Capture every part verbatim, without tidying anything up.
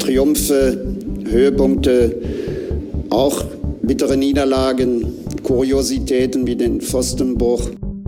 Triumphe, Höhepunkte, auch bittere Niederlagen, Kuriositäten wie den Pfostenbruch.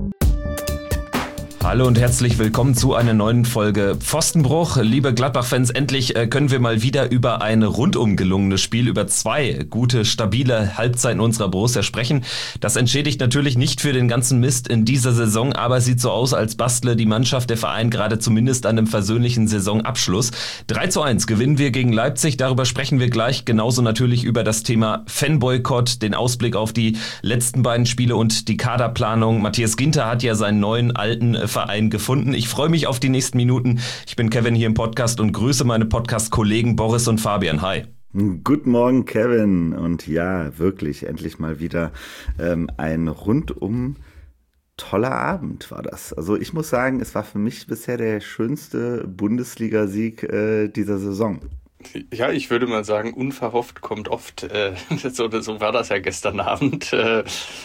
Hallo und herzlich willkommen zu einer neuen Folge Pfostenbruch. Liebe Gladbach-Fans, endlich äh, können wir mal wieder über ein rundum gelungenes Spiel, über zwei gute, stabile Halbzeiten unserer Borussia sprechen. Das entschädigt natürlich nicht für den ganzen Mist in dieser Saison, aber sieht so aus, als bastle die Mannschaft, der Verein gerade zumindest an einem versöhnlichen Saisonabschluss. drei zu eins gewinnen wir gegen Leipzig, darüber sprechen wir gleich. Genauso natürlich über das Thema Fanboykott, den Ausblick auf die letzten beiden Spiele und die Kaderplanung. Matthias Ginter hat ja seinen neuen alten Verein gefunden. Ich freue mich auf die nächsten Minuten. Ich bin Kevin hier im Podcast und grüße meine Podcast-Kollegen Boris und Fabian. Hi. Guten Morgen, Kevin. Und ja, wirklich, endlich mal wieder ähm, ein rundum toller Abend war das. Also ich muss sagen, es war für mich bisher der schönste Bundesliga-Sieg äh, dieser Saison. Ja, ich würde mal sagen, unverhofft kommt oft. Äh, so, so war das ja gestern Abend. Äh,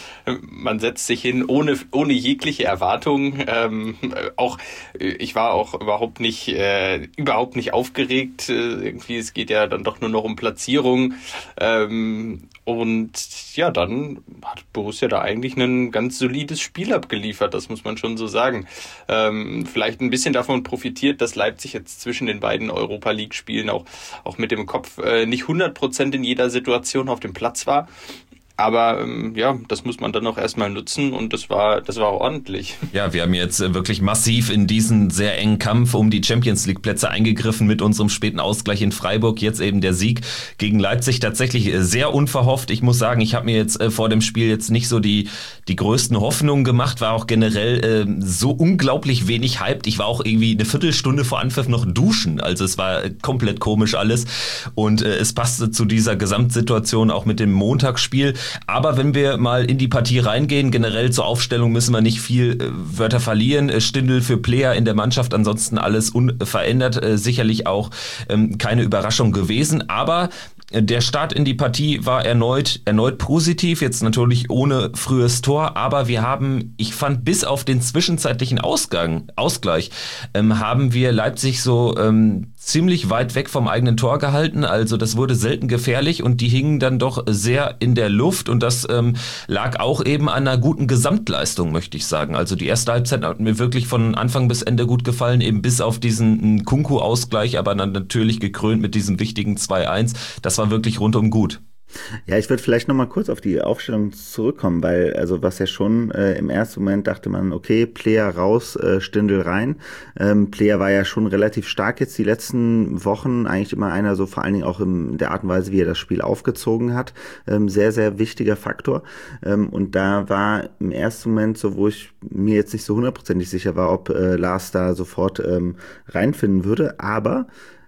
Man setzt sich hin ohne ohne jegliche Erwartung. Ähm, auch ich war auch überhaupt nicht äh, überhaupt nicht aufgeregt. Äh, irgendwie es geht ja dann doch nur noch um Platzierung. Ähm, und ja, dann hat Borussia da eigentlich ein ganz solides Spiel abgeliefert. Das muss man schon so sagen. Ähm, vielleicht ein bisschen davon profitiert, dass Leipzig jetzt zwischen den beiden Europa-League-Spielen auch auch mit dem Kopf äh, nicht hundert Prozent in jeder Situation auf dem Platz war. Aber ähm, ja, das muss man dann auch erstmal nutzen und das war das war ordentlich. Ja, wir haben jetzt wirklich massiv in diesen sehr engen Kampf um die Champions-League-Plätze eingegriffen mit unserem späten Ausgleich in Freiburg. Jetzt eben der Sieg gegen Leipzig, tatsächlich sehr unverhofft. Ich muss sagen, ich habe mir jetzt äh, vor dem Spiel jetzt nicht so die die größten Hoffnungen gemacht, war auch generell äh, so unglaublich wenig hyped. Ich war auch irgendwie eine Viertelstunde vor Anpfiff noch duschen, also es war komplett komisch alles und äh, es passte zu dieser Gesamtsituation auch mit dem Montagsspiel. Aber wenn wir mal in die Partie reingehen, generell zur Aufstellung müssen wir nicht viel äh, Wörter verlieren. Äh, Stindl für Player in der Mannschaft, ansonsten alles unverändert. Äh, sicherlich auch ähm, keine Überraschung gewesen, aber der Start in die Partie war erneut erneut positiv, jetzt natürlich ohne frühes Tor, aber wir haben, ich fand, bis auf den zwischenzeitlichen Ausgang, Ausgleich, ähm, haben wir Leipzig so ähm, ziemlich weit weg vom eigenen Tor gehalten, also das wurde selten gefährlich und die hingen dann doch sehr in der Luft und das ähm, lag auch eben an einer guten Gesamtleistung, möchte ich sagen. Also die erste Halbzeit hat mir wirklich von Anfang bis Ende gut gefallen, eben bis auf diesen Nkunku-Ausgleich, aber dann natürlich gekrönt mit diesem wichtigen zwei eins. Das war wirklich rundum gut. Ja, ich würde vielleicht nochmal kurz auf die Aufstellung zurückkommen, weil, also was ja schon äh, im ersten Moment dachte man, okay, Player raus, äh, Stindl rein. Ähm, Player war ja schon relativ stark jetzt die letzten Wochen, eigentlich immer einer so, vor allen Dingen auch in der Art und Weise, wie er das Spiel aufgezogen hat, ähm, sehr, sehr wichtiger Faktor. Ähm, und da war im ersten Moment so, wo ich mir jetzt nicht so hundertprozentig sicher war, ob äh, Lars da sofort ähm, reinfinden würde, aber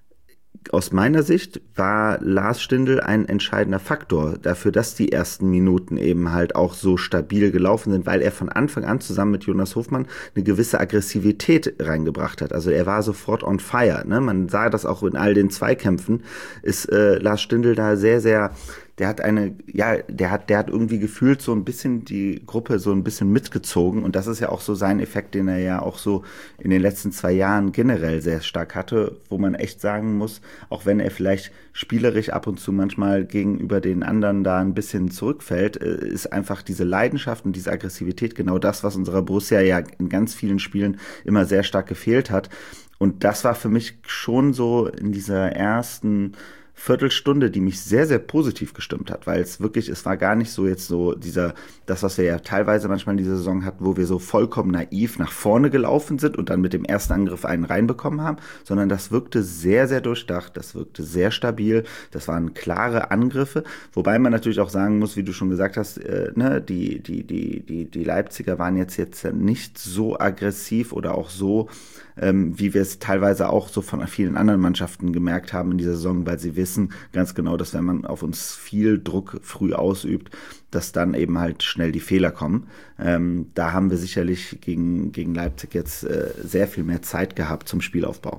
aus meiner Sicht war Lars Stindl ein entscheidender Faktor dafür, dass die ersten Minuten eben halt auch so stabil gelaufen sind, weil er von Anfang an zusammen mit Jonas Hofmann eine gewisse Aggressivität reingebracht hat. Also er war sofort on fire, ne? Man sah das auch in all den Zweikämpfen, ist äh, Lars Stindl da sehr, sehr der hat eine, ja, der hat, der hat irgendwie gefühlt so ein bisschen die Gruppe so ein bisschen mitgezogen und das ist ja auch so sein Effekt, den er ja auch so in den letzten zwei Jahren generell sehr stark hatte, wo man echt sagen muss, auch wenn er vielleicht spielerisch ab und zu manchmal gegenüber den anderen da ein bisschen zurückfällt, ist einfach diese Leidenschaft und diese Aggressivität genau das, was unserer Borussia ja in ganz vielen Spielen immer sehr stark gefehlt hat und das war für mich schon so in dieser ersten Viertelstunde, die mich sehr, sehr positiv gestimmt hat, weil es wirklich, es war gar nicht so jetzt so dieser, das, was wir ja teilweise manchmal in dieser Saison hatten, wo wir so vollkommen naiv nach vorne gelaufen sind und dann mit dem ersten Angriff einen reinbekommen haben, sondern das wirkte sehr, sehr durchdacht, das wirkte sehr stabil, das waren klare Angriffe, wobei man natürlich auch sagen muss, wie du schon gesagt hast, äh, ne, die, die, die, die, die Leipziger waren jetzt, jetzt nicht so aggressiv oder auch so, ähm, wie wir es teilweise auch so von vielen anderen Mannschaften gemerkt haben in dieser Saison, weil sie wissen ganz genau, dass wenn man auf uns viel Druck früh ausübt, dass dann eben halt schnell die Fehler kommen. Ähm, da haben wir sicherlich gegen, gegen Leipzig jetzt äh, sehr viel mehr Zeit gehabt zum Spielaufbau.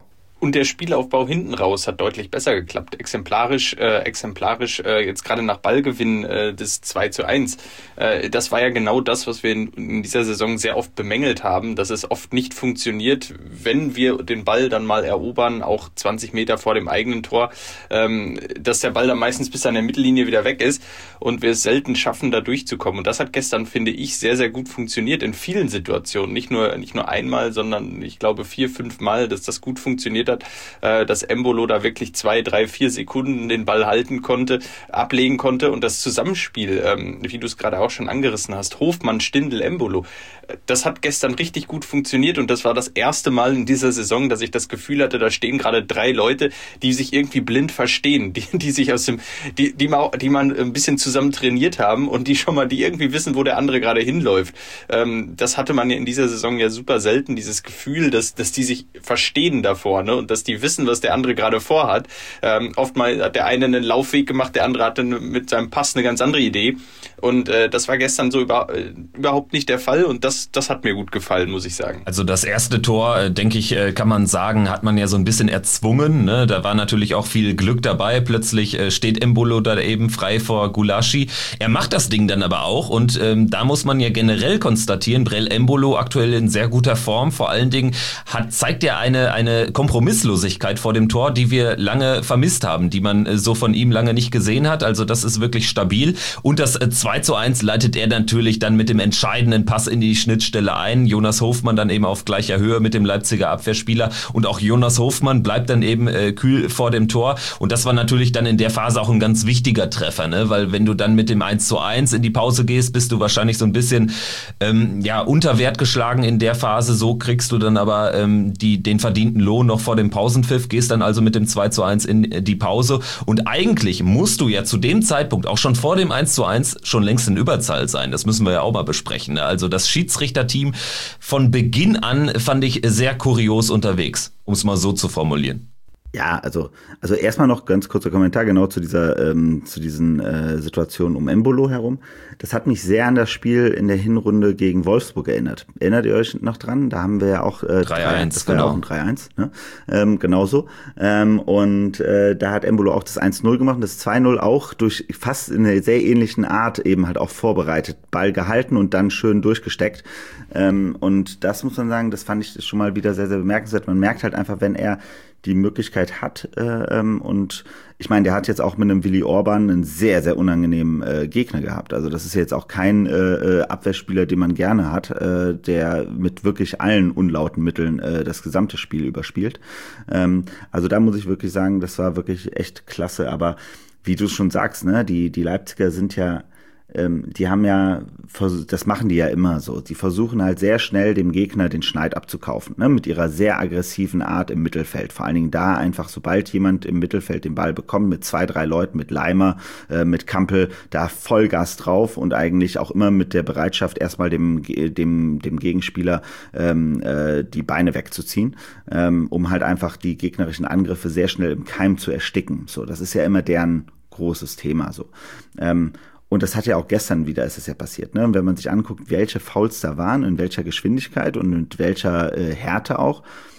Und der Spielaufbau hinten raus hat deutlich besser geklappt. Exemplarisch, äh, exemplarisch äh, jetzt gerade nach Ballgewinn äh, des zwei zu eins. Äh, das war ja genau das, was wir in, in dieser Saison sehr oft bemängelt haben, dass es oft nicht funktioniert, wenn wir den Ball dann mal erobern, auch zwanzig Meter vor dem eigenen Tor, ähm, dass der Ball dann meistens bis an der Mittellinie wieder weg ist und wir es selten schaffen, da durchzukommen. Und das hat gestern, finde ich, sehr, sehr gut funktioniert in vielen Situationen. Nicht nur, nicht nur einmal, sondern ich glaube vier, fünf Mal, dass das gut funktioniert hat, äh, dass Embolo da wirklich zwei, drei, vier Sekunden den Ball halten konnte, ablegen konnte und das Zusammenspiel, ähm, wie du es gerade auch schon angerissen hast, Hofmann, Stindl, Embolo, das hat gestern richtig gut funktioniert und das war das erste Mal in dieser Saison, dass ich das Gefühl hatte, da stehen gerade drei Leute, die sich irgendwie blind verstehen, die, die sich aus dem, die, die man, die man ein bisschen zusammen trainiert haben und die schon mal, die irgendwie wissen, wo der andere gerade hinläuft. Ähm, das hatte man ja in dieser Saison ja super selten, dieses Gefühl, dass, dass die sich verstehen davor, ne, und dass die wissen, was der andere gerade vorhat. Ähm, oftmals hat der eine einen Laufweg gemacht, der andere hatte mit seinem Pass eine ganz andere Idee. Und äh, das war gestern so über, äh, überhaupt nicht der Fall und das, das hat mir gut gefallen, muss ich sagen. Also das erste Tor, äh, denke ich, äh, kann man sagen, hat man ja so ein bisschen erzwungen. Ne? Da war natürlich auch viel Glück dabei. Plötzlich äh, steht Embolo da eben frei vor Gulaschi. Er macht das Ding dann aber auch und ähm, da muss man ja generell konstatieren, Breel Embolo aktuell in sehr guter Form. Vor allen Dingen hat, zeigt er eine, eine Kompromisslosigkeit vor dem Tor, die wir lange vermisst haben, die man äh, so von ihm lange nicht gesehen hat. Also das ist wirklich stabil. Und das äh, zwei zu eins leitet er natürlich dann mit dem entscheidenden Pass in die Schnittstelle ein. Jonas Hofmann dann eben auf gleicher Höhe mit dem Leipziger Abwehrspieler und auch Jonas Hofmann bleibt dann eben äh, kühl vor dem Tor und das war natürlich dann in der Phase auch ein ganz wichtiger Treffer, ne? Weil wenn du dann mit dem eins zu eins in die Pause gehst, bist du wahrscheinlich so ein bisschen ähm, ja unter Wert geschlagen in der Phase, so kriegst du dann aber ähm, die, den verdienten Lohn noch vor dem Pausenpfiff, gehst dann also mit dem zwei zu eins in die Pause und eigentlich musst du ja zu dem Zeitpunkt, auch schon vor dem eins zu eins, schon längst in Überzahl sein. Das müssen wir ja auch mal besprechen. Also das Schiedsrichterteam von Beginn an fand ich sehr kurios unterwegs, um es mal so zu formulieren. Ja, also also erstmal noch ganz kurzer Kommentar genau zu dieser ähm, zu diesen äh, Situationen um Embolo herum. Das hat mich sehr an das Spiel in der Hinrunde gegen Wolfsburg erinnert. Erinnert ihr euch noch dran? Da haben wir ja auch äh, drei eins, das war genau. ja auch ein drei eins, ne? Ähm, genauso. Ähm, und äh, da hat Embolo auch das eins null gemacht und das zwei null auch durch fast in einer sehr ähnlichen Art eben halt auch vorbereitet. Ball gehalten und dann schön durchgesteckt. Ähm, und das muss man sagen, das fand ich schon mal wieder sehr, sehr bemerkenswert. Man merkt halt einfach, wenn er die Möglichkeit hat äh, ähm, und ich meine, der hat jetzt auch mit einem Willi Orban einen sehr, sehr unangenehmen äh, Gegner gehabt. Also das ist jetzt auch kein äh, Abwehrspieler, den man gerne hat, äh, der mit wirklich allen unlauten Mitteln äh, das gesamte Spiel überspielt. Ähm, also da muss ich wirklich sagen, das war wirklich echt klasse. Aber wie du schon sagst, ne, die die Leipziger sind ja Ähm, die haben ja, das machen die ja immer so, die versuchen halt sehr schnell dem Gegner den Schneid abzukaufen, ne, mit ihrer sehr aggressiven Art im Mittelfeld. Vor allen Dingen da einfach, sobald jemand im Mittelfeld den Ball bekommt, mit zwei, drei Leuten, mit Leimer, äh, mit Kampel, da Vollgas drauf und eigentlich auch immer mit der Bereitschaft, erstmal dem, dem, dem Gegenspieler ähm, äh, die Beine wegzuziehen, ähm, um halt einfach die gegnerischen Angriffe sehr schnell im Keim zu ersticken. So, das ist ja immer deren großes Thema, so. Ähm, Und das hat ja auch gestern wieder, ist es ja passiert, ne? Und wenn man sich anguckt, welche Fouls da waren, in welcher Geschwindigkeit und mit welcher äh, Härte auch,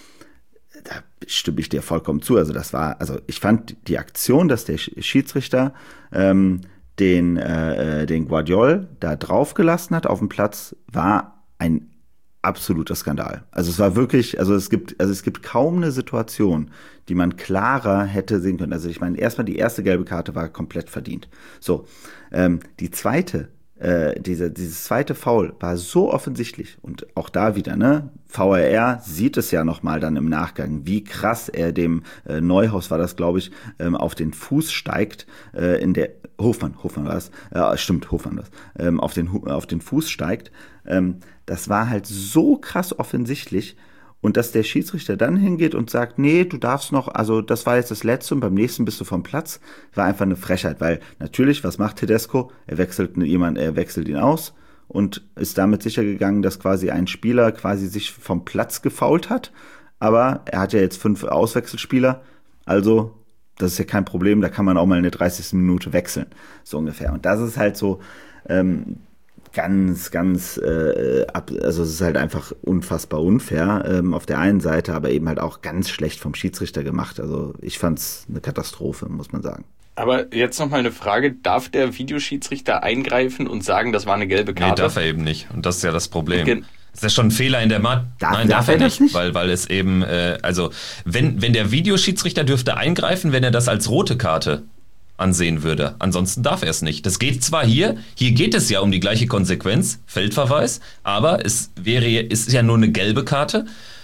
da stimme ich dir vollkommen zu. Also das war, also ich fand die Aktion, dass der Schiedsrichter ähm, den, äh, den Guardiol da draufgelassen hat auf dem Platz, war ein absoluter Skandal. Also es war wirklich, also es gibt, also es gibt kaum eine Situation, die man klarer hätte sehen können. Also ich meine, erstmal die erste gelbe Karte war komplett verdient. So, ähm, die zweite, äh, diese, dieses zweite Foul war so offensichtlich und auch da wieder, ne, V A R sieht es ja nochmal dann im Nachgang, wie krass er dem äh, Neuhaus war das, glaube ich, ähm, auf den Fuß steigt, äh, in der Hofmann, Hofmann war es, äh, stimmt, Hofmann war es, ähm, auf den auf den Fuß steigt. Ähm, das war halt so krass offensichtlich. Und dass der Schiedsrichter dann hingeht und sagt, nee, du darfst noch, also das war jetzt das Letzte und beim nächsten bist du vom Platz, war einfach eine Frechheit, weil natürlich, was macht Tedesco? Er wechselt jemand, er wechselt ihn aus und ist damit sicher gegangen, dass quasi ein Spieler quasi sich vom Platz gefoult hat, aber er hat ja jetzt fünf Auswechselspieler, also das ist ja kein Problem, da kann man auch mal in der dreißigsten Minute wechseln, so ungefähr. Und das ist halt so, ähm, ganz, ganz, äh, ab, also es ist halt einfach unfassbar unfair ähm, auf der einen Seite, aber eben halt auch ganz schlecht vom Schiedsrichter gemacht. Also ich fand's eine Katastrophe, muss man sagen. Aber jetzt noch mal eine Frage, darf der Videoschiedsrichter eingreifen und sagen, das war eine gelbe Karte? Nee, darf er eben nicht. Und das ist ja das Problem. Gen- Das ist ja schon ein Fehler in der Mat. Darf, Nein, darf darf er er nicht, das nicht? weil, weil es eben, äh, also wenn, wenn der Videoschiedsrichter dürfte eingreifen, wenn er das als rote Karte ansehen würde. Ansonsten darf er es nicht. Das geht zwar hier, hier geht es ja um die gleiche Konsequenz, Feldverweis, aber es wäre, ist ja nur eine gelbe Karte.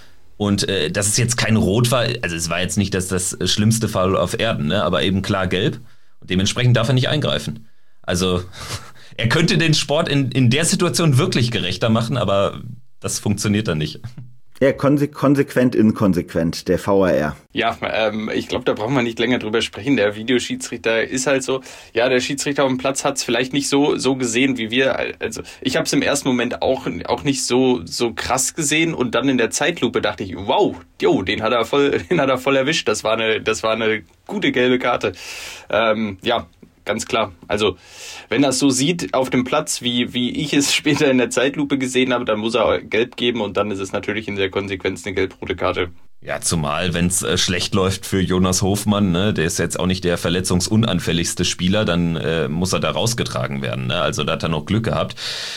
Und äh, dass es jetzt kein Rot war, also es war jetzt nicht das, das schlimmste Foul auf Erden, ne? Aber eben klar gelb. Und dementsprechend darf er nicht eingreifen. Also er könnte den Sport in, in der Situation wirklich gerechter machen, aber das funktioniert dann nicht. Ja, konse- konsequent inkonsequent, der V A R. Ja, ähm, ich glaube, da brauchen wir nicht länger drüber sprechen. Der Videoschiedsrichter ist halt so, ja, der Schiedsrichter auf dem Platz hat es vielleicht nicht so so gesehen wie wir. Also ich habe es im ersten Moment auch auch nicht so so krass gesehen und dann in der Zeitlupe dachte ich, wow, jo, den hat er voll, den hat er voll erwischt. Das war eine, das war eine gute gelbe Karte. Ähm, ja. Ganz klar. Also, wenn er es so sieht auf dem Platz, wie, wie ich es später in der Zeitlupe gesehen habe, dann muss er gelb geben und dann ist es natürlich in der Konsequenz eine gelb-rote Karte. Ja, zumal, wenn es äh, schlecht läuft für Jonas Hofmann, ne, der ist jetzt auch nicht der verletzungsunanfälligste Spieler, dann äh, muss er da rausgetragen werden. Ne? Also da hat er noch Glück gehabt.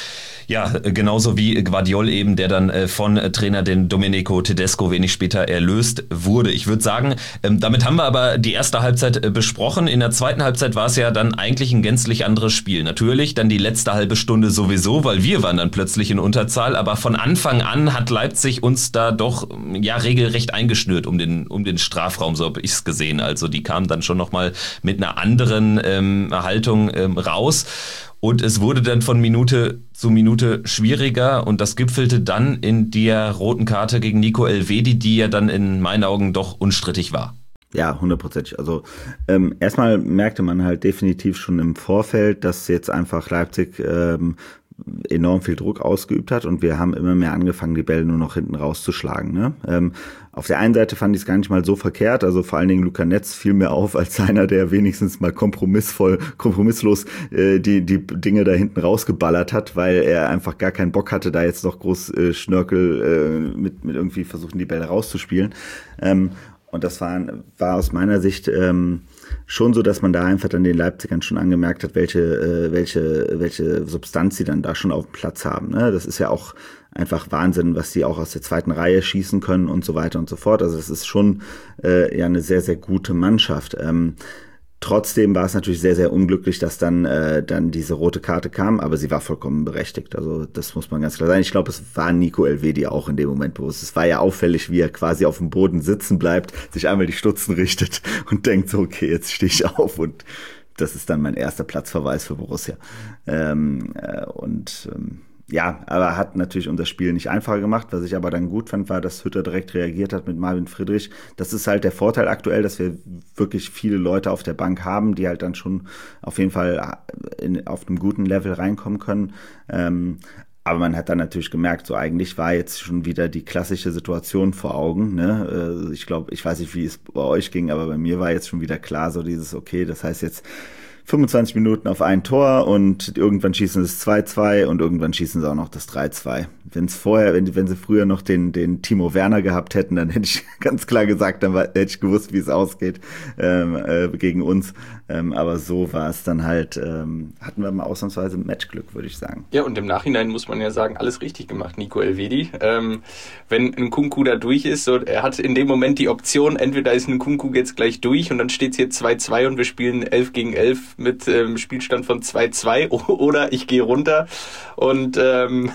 Ja, genauso wie Gvardiol eben, der dann äh, von äh, Trainer den Domenico Tedesco wenig später erlöst wurde. Ich würde sagen, ähm, damit haben wir aber die erste Halbzeit äh, besprochen. In der zweiten Halbzeit war es ja dann eigentlich ein gänzlich anderes Spiel. Natürlich dann die letzte halbe Stunde sowieso, weil wir waren dann plötzlich in Unterzahl. Aber von Anfang an hat Leipzig uns da doch ja regelrecht eingeschnürt um den um den Strafraum, so habe ich es gesehen. Also die kamen dann schon nochmal mit einer anderen ähm, Haltung ähm, raus. Und es wurde dann von Minute zu Minute schwieriger und das gipfelte dann in der roten Karte gegen Nico Elvedi, die ja dann in meinen Augen doch unstrittig war. Ja, hundertprozentig. Also ähm, erstmal merkte man halt definitiv schon im Vorfeld, dass jetzt einfach Leipzig ähm, enorm viel Druck ausgeübt hat und wir haben immer mehr angefangen, die Bälle nur noch hinten rauszuschlagen. Ne? Ähm, auf der einen Seite fand ich es gar nicht mal so verkehrt, also vor allen Dingen Luca Netz fiel mir auf als einer, der wenigstens mal kompromissvoll, kompromisslos äh, die die Dinge da hinten rausgeballert hat, weil er einfach gar keinen Bock hatte, da jetzt noch groß äh, Schnörkel äh, mit mit irgendwie versuchen, die Bälle rauszuspielen. Ähm, und das war, war aus meiner Sicht ähm, schon so, dass man da einfach dann den Leipzigern schon angemerkt hat, welche äh, welche welche Substanz sie dann da schon auf dem Platz haben. Ne? Das ist ja auch einfach Wahnsinn, was die auch aus der zweiten Reihe schießen können und so weiter und so fort. Also das ist schon äh, ja eine sehr, sehr gute Mannschaft. Ähm, Trotzdem war es natürlich sehr, sehr unglücklich, dass dann äh, dann diese rote Karte kam, aber sie war vollkommen berechtigt. Also das muss man ganz klar sagen. Ich glaube, es war Nico Elvedi auch in dem Moment bewusst. Es war ja auffällig, wie er quasi auf dem Boden sitzen bleibt, sich einmal die Stutzen richtet und denkt so, okay, jetzt stehe ich auf und das ist dann mein erster Platzverweis für Borussia. Ähm, äh, und ähm, ja, aber hat natürlich unser Spiel nicht einfacher gemacht. Was ich aber dann gut fand, war, dass Hütter direkt reagiert hat mit Marvin Friedrich. Das ist halt der Vorteil aktuell, dass wir wirklich viele Leute auf der Bank haben, die halt dann schon auf jeden Fall in, auf einem guten Level reinkommen können. Ähm, aber man hat dann natürlich gemerkt, so eigentlich war jetzt schon wieder die klassische Situation vor Augen. Ne? Ich glaube, ich weiß nicht, wie es bei euch ging, aber bei mir war jetzt schon wieder klar, so dieses, okay, das heißt jetzt fünfundzwanzig Minuten auf ein Tor und irgendwann schießen sie es zwei zwei und irgendwann schießen sie auch noch das drei zwei. Wenn es vorher, wenn, wenn sie früher noch den, den Timo Werner gehabt hätten, dann hätte ich ganz klar gesagt, dann war, hätte ich gewusst, wie es ausgeht ähm, äh, gegen uns. Ähm, aber so war es dann halt, ähm, hatten wir mal ausnahmsweise Matchglück, würde ich sagen. Ja, und im Nachhinein muss man ja sagen, alles richtig gemacht, Nico Elvedi. Ähm, wenn Nkunku da durch ist, so, er hat in dem Moment die Option, entweder ist Nkunku jetzt gleich durch und dann steht es hier zwei zwei und wir spielen elf gegen elf mit ähm, Spielstand von zwei zwei oder ich gehe runter und ähm,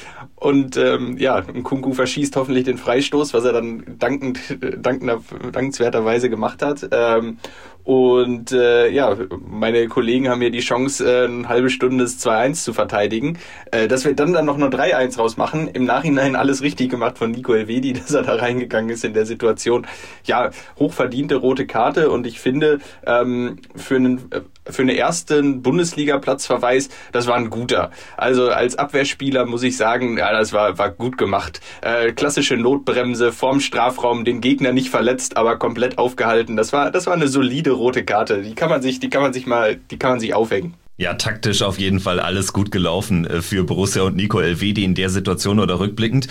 und ähm, ja, Nkunku verschießt hoffentlich den Freistoß, was er dann dankend, dankender, dankenswerterweise gemacht hat. Ähm, Und äh, ja, meine Kollegen haben mir die Chance, äh, eine halbe Stunde das zwei eins zu verteidigen. Äh, dass wir dann dann noch nur drei eins rausmachen. Im Nachhinein alles richtig gemacht von Nico Elvedi, dass er da reingegangen ist in der Situation. Ja, hochverdiente rote Karte und ich finde, ähm, für einen für einen ersten Bundesliga-Platzverweis, das war ein guter. Also als Abwehrspieler muss ich sagen, ja, das war war gut gemacht. Äh, klassische Notbremse vorm Strafraum, den Gegner nicht verletzt, aber komplett aufgehalten. Das war das war eine solide rote Karte. Die kann man sich, die kann man sich mal, die kann man sich aufhängen. Ja, taktisch auf jeden Fall alles gut gelaufen für Borussia und Nico Elvedi in der Situation oder rückblickend.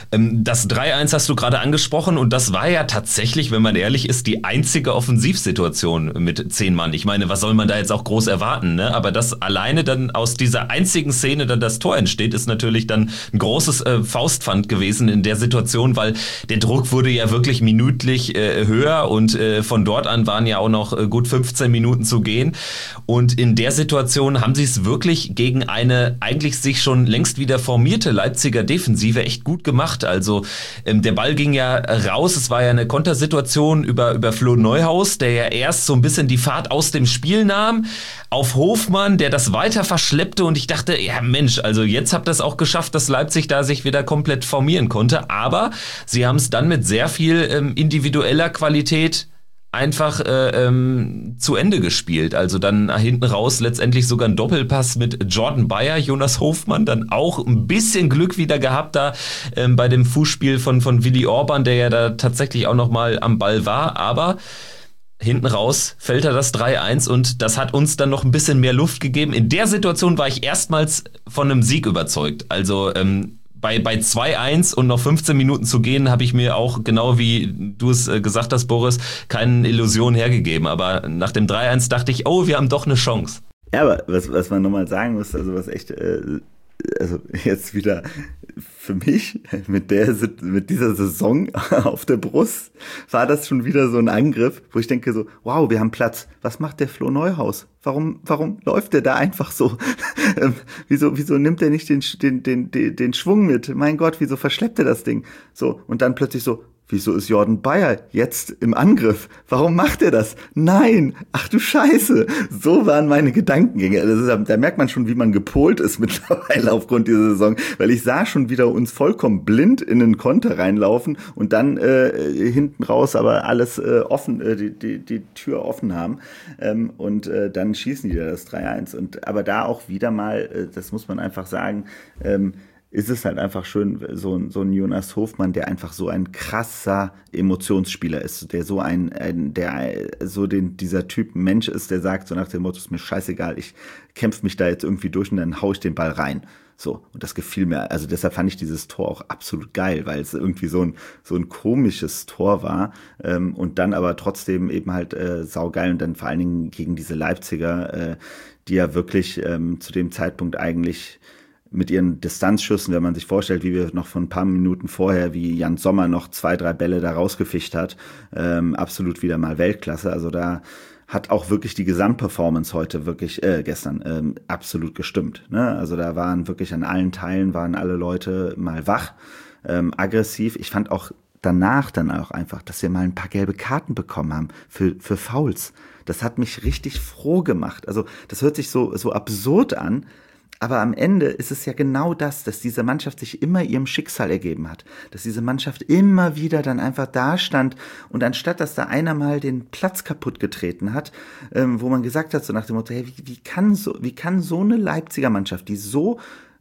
Das drei eins hast du gerade angesprochen und das war ja tatsächlich, wenn man ehrlich ist, die einzige Offensivsituation mit zehn Mann. Ich meine, was soll man da jetzt auch groß erwarten, ne? Aber dass alleine dann aus dieser einzigen Szene dann das Tor entsteht, ist natürlich dann ein großes äh, Faustpfand gewesen in der Situation, weil der Druck wurde ja wirklich minütlich äh, höher und äh, von dort an waren ja auch noch äh, gut fünfzehn Minuten zu gehen und in der Situation haben sie es wirklich gegen eine eigentlich sich schon längst wieder formierte Leipziger Defensive echt gut gemacht. Also ähm, der Ball ging ja raus, es war ja eine Kontersituation über, über Flo Neuhaus, der ja erst so ein bisschen die Fahrt aus dem Spiel nahm, auf Hofmann, der das weiter verschleppte und ich dachte, ja Mensch, also jetzt habt ihr es auch geschafft, dass Leipzig da sich wieder komplett formieren konnte, aber sie haben es dann mit sehr viel ähm, individueller Qualität einfach äh, ähm, zu Ende gespielt. Also dann hinten raus letztendlich sogar ein Doppelpass mit Jordan Bayer, Jonas Hofmann, dann auch ein bisschen Glück wieder gehabt da ähm, bei dem Fußspiel von, von Willi Orban, der ja da tatsächlich auch nochmal am Ball war, aber hinten raus fällt er das drei eins und das hat uns dann noch ein bisschen mehr Luft gegeben. In der Situation war ich erstmals von einem Sieg überzeugt. Also ähm, Bei, bei zwei eins und noch fünfzehn Minuten zu gehen, habe ich mir auch, genau wie du es äh, gesagt hast, Boris, keine Illusion hergegeben. Aber nach dem drei eins dachte ich, oh, wir haben doch eine Chance. Ja, aber was, was man nochmal sagen muss, also was echt, äh, also jetzt wieder für mich mit der mit dieser Saison auf der Brust war das schon wieder so ein Angriff, wo ich denke so, wow, wir haben Platz. Was macht der Flo Neuhaus? Warum, warum läuft der da einfach so? ähm, wieso, wieso nimmt er nicht den, den, den, den, den Schwung mit? Mein Gott, wieso verschleppt er das Ding? So, und dann plötzlich so, wieso ist Jordan Bayer jetzt im Angriff? Warum macht er das? Nein! Ach du Scheiße! So waren meine Gedankengänge. Das ist, da merkt man schon, wie man gepolt ist mittlerweile aufgrund dieser Saison, weil ich sah schon wieder uns vollkommen blind in den Konter reinlaufen und dann äh, hinten raus aber alles äh, offen, äh, die, die, die Tür offen haben ähm, und äh, dann schießen die da das drei eins. Und aber da auch wieder mal, äh, das muss man einfach sagen, ähm, ist es halt einfach schön, so ein, so ein Jonas Hofmann, der einfach so ein krasser Emotionsspieler ist, der so ein, ein der so den, dieser Typ Mensch ist, der sagt so nach dem Motto, ist mir scheißegal, ich kämpfe mich da jetzt irgendwie durch und dann hau ich den Ball rein. So, und das gefiel mir, also deshalb fand ich dieses Tor auch absolut geil, weil es irgendwie so ein, so ein komisches Tor war, ähm, und dann aber trotzdem eben halt äh, saugeil und dann vor allen Dingen gegen diese Leipziger, äh, die ja wirklich ähm, zu dem Zeitpunkt eigentlich mit ihren Distanzschüssen, wenn man sich vorstellt, wie wir noch von ein paar Minuten vorher, wie Jan Sommer noch zwei, drei Bälle da rausgefischt hat, ähm, absolut wieder mal Weltklasse. Also da hat auch wirklich die Gesamtperformance heute wirklich, äh, gestern, ähm, absolut gestimmt. Ne? Also da waren wirklich an allen Teilen, waren alle Leute mal wach, ähm, aggressiv. Ich fand auch danach dann auch einfach, dass wir mal ein paar gelbe Karten bekommen haben für, für Fouls. Das hat mich richtig froh gemacht. Also das hört sich so, so absurd an, aber am Ende ist es ja genau das, dass diese Mannschaft sich immer ihrem Schicksal ergeben hat. Dass diese Mannschaft immer wieder dann einfach da stand und anstatt, dass da einer mal den Platz kaputt getreten hat, ähm, wo man gesagt hat, so nach dem Motto, hey, wie, wie kann so, wie kann so eine Leipziger Mannschaft, die so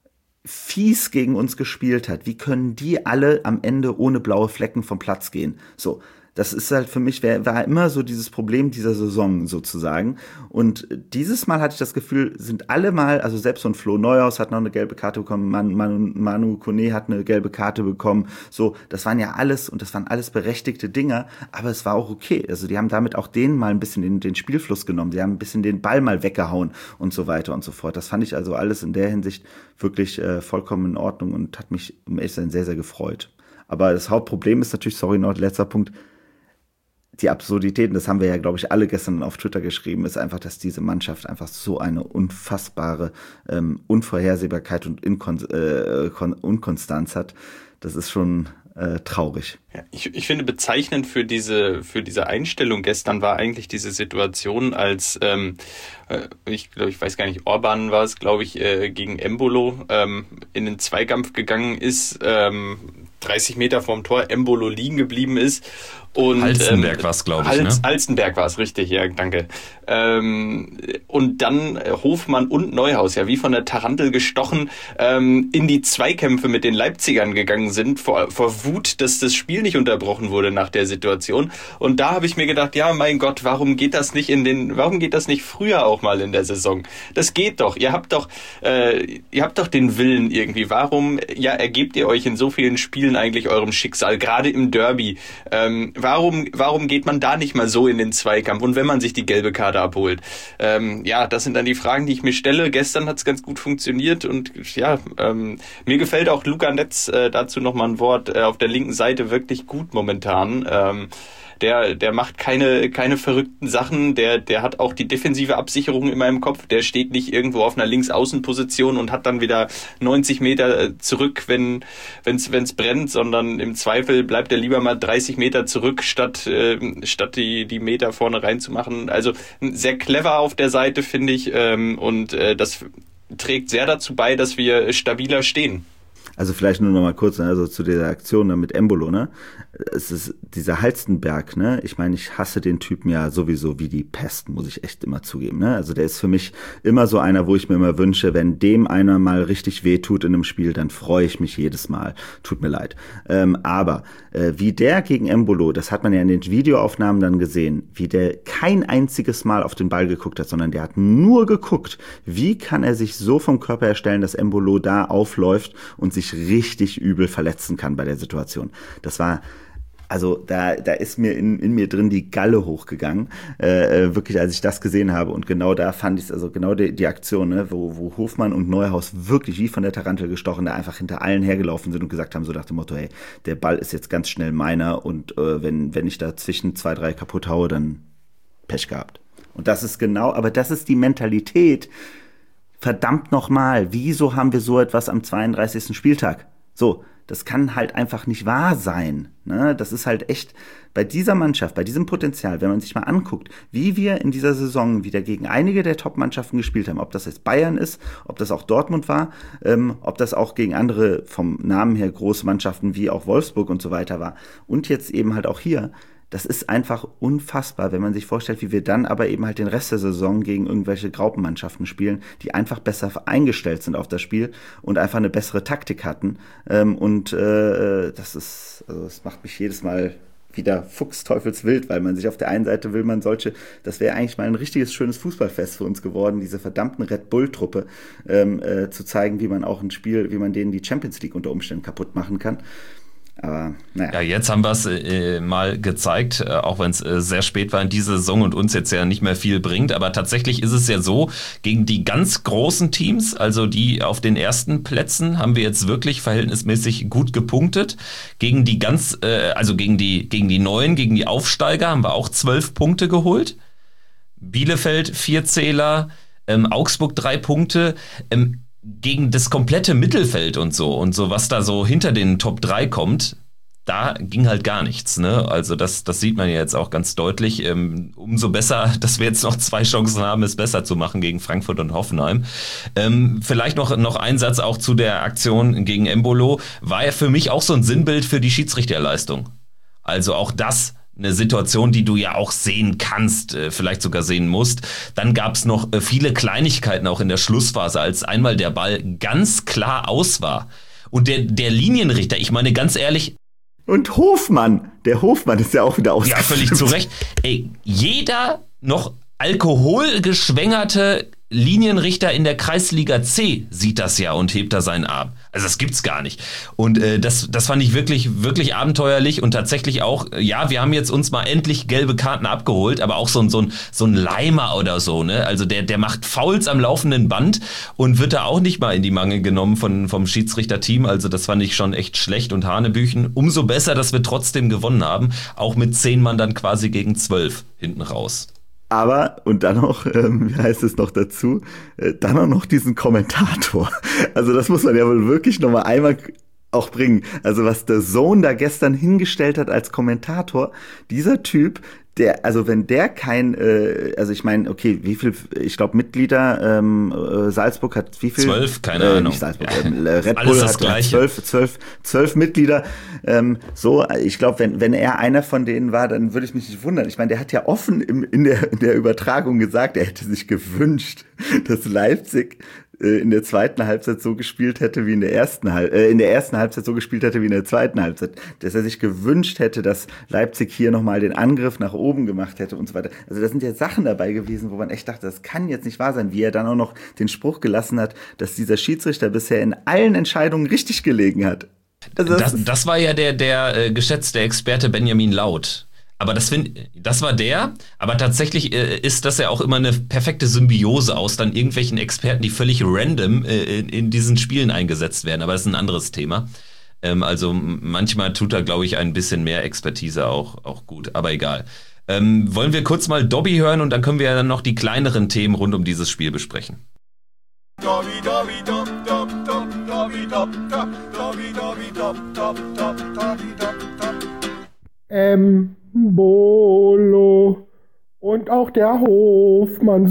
fies gegen uns gespielt hat, wie können die alle am Ende ohne blaue Flecken vom Platz gehen? So. Das ist halt für mich, war immer so dieses Problem dieser Saison sozusagen. Und dieses Mal hatte ich das Gefühl, sind alle mal, also selbst so ein Flo Neuhaus hat noch eine gelbe Karte bekommen, Manu, Manu, Manu Kone hat eine gelbe Karte bekommen. So, das waren ja alles, und das waren alles berechtigte Dinger, aber es war auch okay. Also die haben damit auch denen mal ein bisschen den, den Spielfluss genommen, die haben ein bisschen den Ball mal weggehauen und so weiter und so fort. Das fand ich also alles in der Hinsicht wirklich äh, vollkommen in Ordnung und hat mich um ehrlich zu sein sehr, sehr gefreut. Aber das Hauptproblem ist natürlich, sorry, noch letzter Punkt, die Absurditäten, das haben wir ja, glaube ich, alle gestern auf Twitter geschrieben, ist einfach, dass diese Mannschaft einfach so eine unfassbare ähm, Unvorhersehbarkeit und Inkon- äh, Kon- Unkonstanz hat. Das ist schon äh, traurig. Ja, ich, ich finde bezeichnend für diese für diese Einstellung gestern war eigentlich diese Situation, als ähm, äh, ich glaube, ich weiß gar nicht, Orban war es, glaube ich, äh, gegen Embolo ähm, in den Zweikampf gegangen ist, ähm, dreißig Meter vorm Tor, Embolo liegen geblieben ist Und, Halstenberg ähm, war es, glaube ich, Hals, ne? Halstenberg war es, richtig, ja, danke. Ähm, und dann Hofmann und Neuhaus, ja, wie von der Tarantel gestochen, ähm, in die Zweikämpfe mit den Leipzigern gegangen sind, vor, vor Wut, dass das Spiel nicht unterbrochen wurde nach der Situation. Und da habe ich mir gedacht, ja, mein Gott, warum geht das nicht in den, warum geht das nicht früher auch mal in der Saison? Das geht doch. Ihr habt doch, äh, ihr habt doch den Willen irgendwie. Warum, ja, ergebt ihr euch in so vielen Spielen eigentlich eurem Schicksal, gerade im Derby? Ähm, warum, warum geht man da nicht mal so in den Zweikampf? Und wenn man sich die gelbe Karte abholt? Ähm, ja, das sind dann die Fragen, die ich mir stelle. Gestern hat es ganz gut funktioniert und ja, ähm, mir gefällt auch Luca Netz, äh, dazu nochmal ein Wort, äh, auf der linken Seite wirklich gut momentan. Ähm, Der, der macht keine, keine verrückten Sachen, der, der hat auch die defensive Absicherung immer im Kopf, der steht nicht irgendwo auf einer Linksaußenposition und hat dann wieder neunzig Meter zurück, wenn, wenn's, wenn's brennt, sondern im Zweifel bleibt er lieber mal dreißig Meter zurück, statt, äh, statt die, die Meter vorne reinzumachen. Also sehr clever auf der Seite, finde ich, ähm, und äh, das trägt sehr dazu bei, dass wir stabiler stehen. Also vielleicht nur noch mal kurz, also zu dieser Aktion da mit Embolo, ne? Es ist dieser Halstenberg, ne? Ich meine, ich hasse den Typen ja sowieso wie die Pest, muss ich echt immer zugeben, ne? Also der ist für mich immer so einer, wo ich mir immer wünsche, wenn dem einer mal richtig wehtut in einem Spiel, dann freue ich mich jedes Mal. Tut mir leid. Ähm, aber äh, wie der gegen Embolo, das hat man ja in den Videoaufnahmen dann gesehen, wie der kein einziges Mal auf den Ball geguckt hat, sondern der hat nur geguckt, wie kann er sich so vom Körper her stellen, dass Embolo da aufläuft und sich richtig übel verletzen kann bei der Situation. Das war, also da, da ist mir in, in mir drin die Galle hochgegangen, äh, wirklich, als ich das gesehen habe. Und genau da fand ich es, also genau die, die Aktion, ne, wo, wo Hofmann und Neuhaus wirklich wie von der Tarantel gestochen, da einfach hinter allen hergelaufen sind und gesagt haben, so nach dem Motto, hey, der Ball ist jetzt ganz schnell meiner und äh, wenn, wenn ich da zwischen zwei, drei kaputt haue, dann Pech gehabt. Und das ist genau, aber das ist die Mentalität. Verdammt nochmal, wieso haben wir so etwas am zweiunddreißigsten Spieltag? So, das kann halt einfach nicht wahr sein. Ne? Das ist halt echt bei dieser Mannschaft, bei diesem Potenzial, wenn man sich mal anguckt, wie wir in dieser Saison wieder gegen einige der Top-Mannschaften gespielt haben, ob das jetzt Bayern ist, ob das auch Dortmund war, ähm, ob das auch gegen andere vom Namen her große Mannschaften wie auch Wolfsburg und so weiter war und jetzt eben halt auch hier. Das ist einfach unfassbar, wenn man sich vorstellt, wie wir dann aber eben halt den Rest der Saison gegen irgendwelche Graupenmannschaften spielen, die einfach besser eingestellt sind auf das Spiel und einfach eine bessere Taktik hatten. Ähm, und äh, das ist, also das macht mich jedes Mal wieder fuchsteufelswild, weil man sich auf der einen Seite will man solche, das wäre eigentlich mal ein richtiges schönes Fußballfest für uns geworden, diese verdammten Red Bull-Truppe ähm, äh, zu zeigen, wie man auch ein Spiel, wie man denen die Champions League unter Umständen kaputt machen kann. Aber naja. Ja, jetzt haben wir es äh, mal gezeigt, äh, auch wenn es äh, sehr spät war in dieser Saison und uns jetzt ja nicht mehr viel bringt. Aber tatsächlich ist es ja so, gegen die ganz großen Teams, also die auf den ersten Plätzen, haben wir jetzt wirklich verhältnismäßig gut gepunktet. Gegen die ganz, äh, also gegen die, gegen die Neuen, gegen die Aufsteiger haben wir auch zwölf Punkte geholt. Bielefeld vier Zähler, ähm, Augsburg drei Punkte. Ähm, gegen das komplette Mittelfeld und so und so, was da so hinter den Top drei kommt, da ging halt gar nichts, ne? Also das, das sieht man ja jetzt auch ganz deutlich. Ähm, umso besser, dass wir jetzt noch zwei Chancen haben, es besser zu machen gegen Frankfurt und Hoffenheim. Ähm, vielleicht noch, noch ein Satz auch zu der Aktion gegen Embolo. War ja für mich auch so ein Sinnbild für die Schiedsrichterleistung. Also auch das eine Situation, die du ja auch sehen kannst, vielleicht sogar sehen musst. Dann gab es noch viele Kleinigkeiten auch in der Schlussphase, als einmal der Ball ganz klar aus war. Und der, der Linienrichter, ich meine ganz ehrlich... Und Hofmann, der Hofmann ist ja auch wieder ausgeflippt. Ja, völlig zu Recht. Ey, jeder noch alkoholgeschwängerte Linienrichter in der Kreisliga C sieht das ja und hebt da seinen Arm. Also das gibt's gar nicht. Und äh, das, das fand ich wirklich, wirklich abenteuerlich und tatsächlich auch, ja, wir haben jetzt uns mal endlich gelbe Karten abgeholt, aber auch so ein, so ein, so ein Leimer oder so, ne? Also der, der macht Fouls am laufenden Band und wird da auch nicht mal in die Mangel genommen von, vom Schiedsrichterteam. Also das fand ich schon echt schlecht und Hanebüchen. Umso besser, dass wir trotzdem gewonnen haben. Auch mit zehn Mann dann quasi gegen zwölf hinten raus. Aber, und dann noch, ähm, wie heißt es noch dazu, äh, dann auch noch diesen Kommentator. Also das muss man ja wohl wirklich nochmal einmal auch bringen. Also was der Zone da gestern hingestellt hat als Kommentator, dieser Typ, der, also wenn der kein, äh, also ich meine, okay, wie viel, ich glaube Mitglieder, ähm, äh, Salzburg hat wie viel? Zwölf, keine äh, Ahnung. Nicht Salzburg, Ja. äh, Red Bull hat Gleiche. zwölf, zwölf, zwölf Mitglieder. Ähm, so, ich glaube, wenn wenn er einer von denen war, dann würde ich mich nicht wundern. Ich meine, der hat ja offen im, in der in der Übertragung gesagt, er hätte sich gewünscht, dass Leipzig in der zweiten Halbzeit so gespielt hätte wie in der ersten Halb äh, in der ersten Halbzeit so gespielt hätte wie in der zweiten Halbzeit, dass er sich gewünscht hätte, dass Leipzig hier nochmal den Angriff nach oben gemacht hätte und so weiter. Also da sind ja Sachen dabei gewesen, wo man echt dachte, das kann jetzt nicht wahr sein, wie er dann auch noch den Spruch gelassen hat, dass dieser Schiedsrichter bisher in allen Entscheidungen richtig gelegen hat. Also das, das, das war ja der, der äh, geschätzte Experte Benjamin Laut. Aber das, find, das war der, aber tatsächlich äh, ist das ja auch immer eine perfekte Symbiose aus dann irgendwelchen Experten, die völlig random äh, in, in diesen Spielen eingesetzt werden. Aber das ist ein anderes Thema. Ähm, also manchmal tut da, glaube ich, ein bisschen mehr Expertise auch, auch gut, aber egal. Ähm, wollen wir kurz mal Dobby hören und dann können wir ja dann noch die kleineren Themen rund um dieses Spiel besprechen. Dobby, Dobby, Dob, Dob, Dob, Dobby, Dob, Dob, Dobby, Dobby, Dob, Dob, Dob, Dobby, Dob, Dob. Ähm... Bolo und auch der Hofmann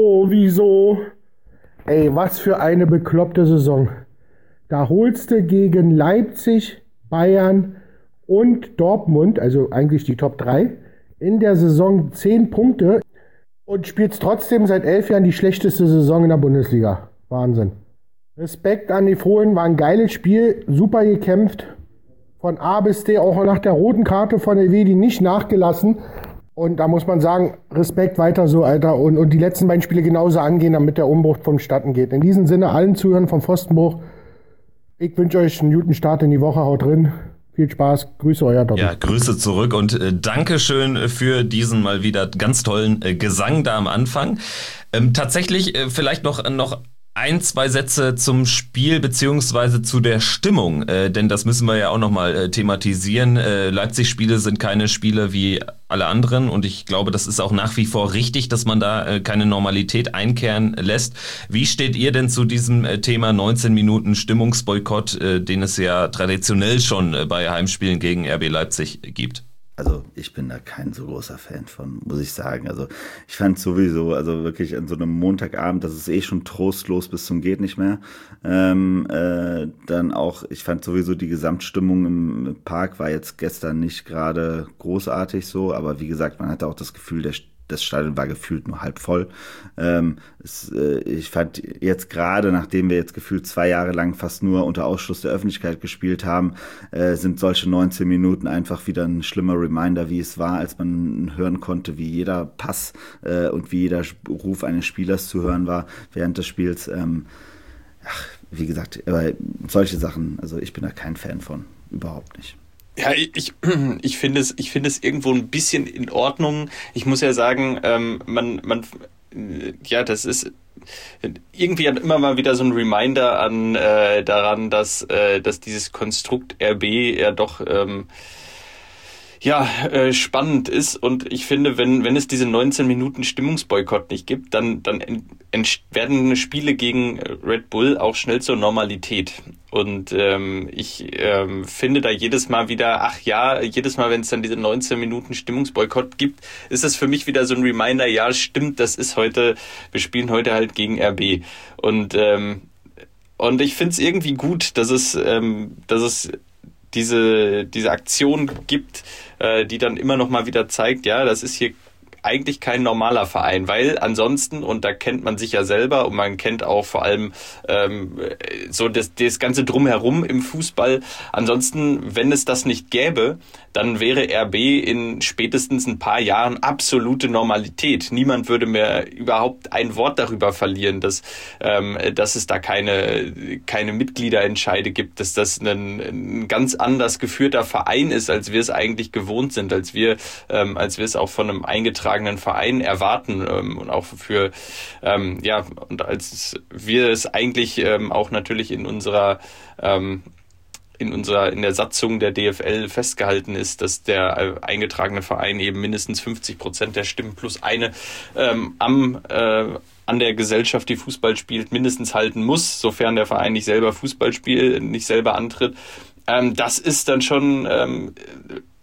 sowieso. Ey, was für eine bekloppte Saison. Da holst du gegen Leipzig, Bayern und Dortmund, also eigentlich die Top drei, in der Saison zehn Punkte und spielst trotzdem seit elf Jahren die schlechteste Saison in der Bundesliga. Wahnsinn. Respekt an die Fohlen, war ein geiles Spiel, super gekämpft. Von A bis D, auch nach der roten Karte von Elvedi nicht nachgelassen. Und da muss man sagen, Respekt weiter so, Alter. Und, und die letzten beiden Spiele genauso angehen, damit der Umbruch vonstatten geht. In diesem Sinne, allen Zuhörern vom Pfostenbruch, ich wünsche euch einen guten Start in die Woche. Haut drin. Viel Spaß. Grüße, euer Doppel. Ja, Grüße zurück und äh, Dankeschön für diesen mal wieder ganz tollen äh, Gesang da am Anfang. Ähm, tatsächlich äh, vielleicht noch, noch ein, zwei Sätze zum Spiel beziehungsweise zu der Stimmung, äh, denn das müssen wir ja auch nochmal äh, thematisieren. Äh, Leipzig-Spiele sind keine Spiele wie alle anderen und ich glaube, das ist auch nach wie vor richtig, dass man da äh, keine Normalität einkehren lässt. Wie steht ihr denn zu diesem äh, Thema neunzehn Minuten Stimmungsboykott, äh, den es ja traditionell schon äh, bei Heimspielen gegen R B Leipzig gibt? Also ich bin da kein so großer Fan von, muss ich sagen. Also ich fand sowieso, also wirklich an so einem Montagabend, das ist eh schon trostlos bis zum geht nicht mehr. Ähm, äh, dann auch, ich fand sowieso die Gesamtstimmung im Park war jetzt gestern nicht gerade großartig so, aber wie gesagt, man hatte auch das Gefühl, der das Stadion war gefühlt nur halb voll. Ähm, es, äh, ich fand jetzt gerade, nachdem wir jetzt gefühlt zwei Jahre lang fast nur unter Ausschluss der Öffentlichkeit gespielt haben, äh, sind solche neunzehn Minuten einfach wieder ein schlimmer Reminder, wie es war, als man hören konnte, wie jeder Pass äh, und wie jeder Ruf eines Spielers zu hören war während des Spiels. Ähm, ach, wie gesagt, aber solche Sachen, also ich bin da kein Fan von, überhaupt nicht. Ja, ich, ich finde es, ich finde es irgendwo ein bisschen in Ordnung. Ich muss ja sagen, ähm, man, man, ja, das ist irgendwie hat immer mal wieder so ein Reminder an äh, daran, dass, äh, dass dieses Konstrukt R B ja doch ähm, ja, äh, spannend ist und ich finde, wenn wenn es diese neunzehn Minuten Stimmungsboykott nicht gibt, dann dann ent- werden Spiele gegen Red Bull auch schnell zur Normalität und ähm, ich ähm, finde da jedes Mal wieder, ach ja, jedes Mal, wenn es dann diese neunzehn Minuten Stimmungsboykott gibt, ist das für mich wieder so ein Reminder, ja, stimmt, das ist heute, wir spielen heute halt gegen R B und ähm, und ich finde es irgendwie gut, dass es ähm, dass es diese diese Aktion gibt, äh, die dann immer noch mal wieder zeigt, ja, das ist hier eigentlich kein normaler Verein, weil ansonsten, und da kennt man sich ja selber und man kennt auch vor allem ähm, so das, das ganze Drumherum im Fußball, ansonsten, wenn es das nicht gäbe, dann wäre R B in spätestens ein paar Jahren absolute Normalität. Niemand würde mehr überhaupt ein Wort darüber verlieren, dass, ähm, dass es da keine, keine Mitgliederentscheide gibt, dass das ein, ein ganz anders geführter Verein ist, als wir es eigentlich gewohnt sind, als wir, ähm, als wir es auch von einem eingetragenen Verein erwarten ähm, und auch für, ähm, ja, und als wir es eigentlich ähm, auch natürlich in unserer ähm, in unserer, in der Satzung der D F L festgehalten ist, dass der eingetragene Verein eben mindestens fünfzig Prozent der Stimmen plus eine ähm, am, äh, an der Gesellschaft, die Fußball spielt, mindestens halten muss, sofern der Verein nicht selber Fußball spielt, nicht selber antritt. Ähm, das ist dann schon, ähm,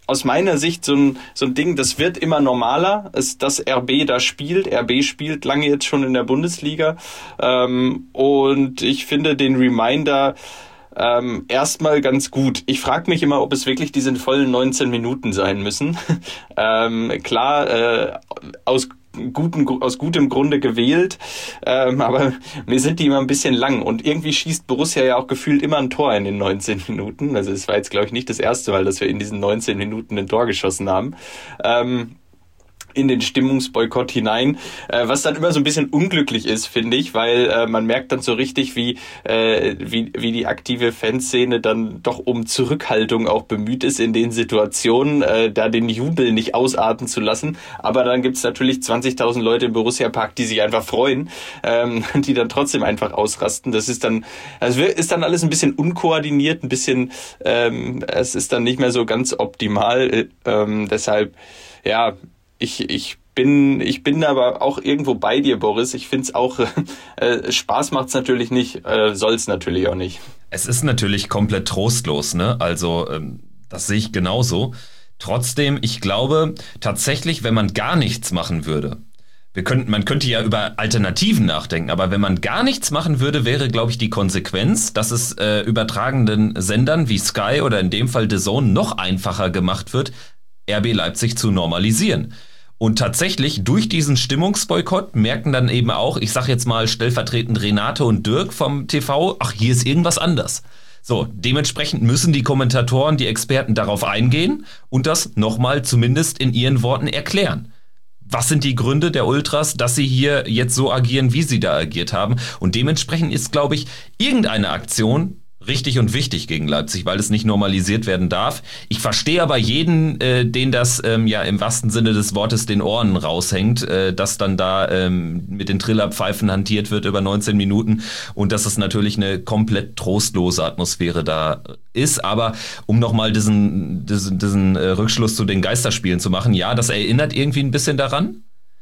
aus meiner Sicht so ein, so ein Ding, das wird immer normaler, ist, dass R B da spielt. R B spielt lange jetzt schon in der Bundesliga. Ähm, und ich finde den Reminder ähm, erstmal ganz gut. Ich frage mich immer, ob es wirklich diese vollen neunzehn Minuten sein müssen. ähm, klar, äh, aus Guten, aus gutem Grunde gewählt, ähm, aber mir sind die immer ein bisschen lang und irgendwie schießt Borussia ja auch gefühlt immer ein Tor in den neunzehn Minuten. Also es war jetzt, glaube ich, nicht das erste Mal, dass wir in diesen neunzehn Minuten ein Tor geschossen haben. Ähm, in den Stimmungsboykott hinein, äh, was dann immer so ein bisschen unglücklich ist, finde ich, weil äh, man merkt dann so richtig, wie, äh, wie, wie die aktive Fanszene dann doch um Zurückhaltung auch bemüht ist in den Situationen, äh, da den Jubel nicht ausarten zu lassen. Aber dann gibt's natürlich zwanzigtausend Leute im Borussia-Park, die sich einfach freuen, ähm, die dann trotzdem einfach ausrasten. Das ist dann, also ist dann alles ein bisschen unkoordiniert, ein bisschen, ähm, es ist dann nicht mehr so ganz optimal. Äh, ähm, deshalb, ja, Ich, ich bin, ich bin aber auch irgendwo bei dir, Boris. Ich finde es auch, äh, Spaß macht's natürlich nicht, äh, soll's natürlich auch nicht. Es ist natürlich komplett trostlos, ne? Also, ähm, das sehe ich genauso. Trotzdem, ich glaube tatsächlich, wenn man gar nichts machen würde, wir könnten, man könnte ja über Alternativen nachdenken, aber wenn man gar nichts machen würde, wäre, glaube ich, die Konsequenz, dass es äh, übertragenden Sendern wie Sky oder in dem Fall D A Z N noch einfacher gemacht wird, R B Leipzig zu normalisieren. Und tatsächlich durch diesen Stimmungsboykott merken dann eben auch, ich sag jetzt mal stellvertretend Renate und Dirk vom T V, ach, hier ist irgendwas anders. So, dementsprechend müssen die Kommentatoren, die Experten darauf eingehen und das nochmal zumindest in ihren Worten erklären. Was sind die Gründe der Ultras, dass sie hier jetzt so agieren, wie sie da agiert haben? Und dementsprechend ist, glaube ich, irgendeine Aktion richtig und wichtig gegen Leipzig, weil es nicht normalisiert werden darf. Ich verstehe aber jeden, äh, den das ähm, ja im wahrsten Sinne des Wortes den Ohren raushängt, äh, dass dann da ähm, mit den Trillerpfeifen hantiert wird über neunzehn Minuten und dass es natürlich eine komplett trostlose Atmosphäre da ist. Aber um nochmal diesen, diesen, diesen äh, Rückschluss zu den Geisterspielen zu machen, ja, das erinnert irgendwie ein bisschen daran,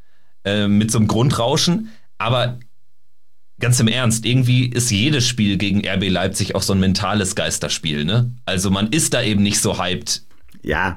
äh, mit so einem Grundrauschen, aber ganz im Ernst, irgendwie ist jedes Spiel gegen R B Leipzig auch so ein mentales Geisterspiel, ne? Also man ist da eben nicht so hyped. Ja.